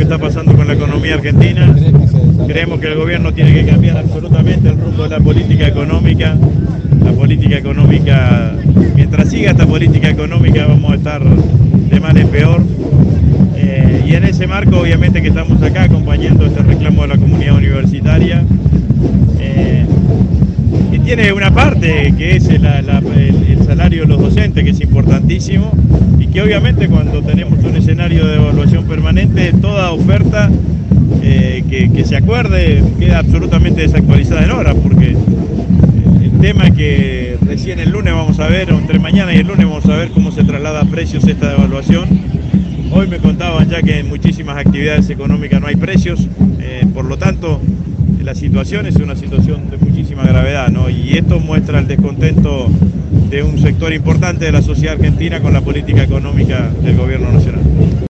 está pasando con la economía argentina. Creemos que el gobierno tiene que cambiar absolutamente el rumbo de la política económica. La política económica, mientras siga esta política económica, vamos a estar de mal en peor. Y en ese marco, obviamente, que estamos acá acompañando este reclamo de la comunidad universitaria. Y tiene una parte que es el salario de los docentes, que es importantísimo, y que obviamente cuando tenemos un escenario de evaluación permanente, toda oferta que se acuerde queda absolutamente desactualizada en horas, porque el tema es que recién el lunes vamos a ver, o entre mañana y el lunes vamos a ver cómo se traslada a precios esta devaluación. Hoy me contaban ya que en muchísimas actividades económicas no hay precios, por lo tanto la situación es una situación de muchísima gravedad, ¿no? Y esto muestra el descontento de un sector importante de la sociedad argentina con la política económica del gobierno nacional.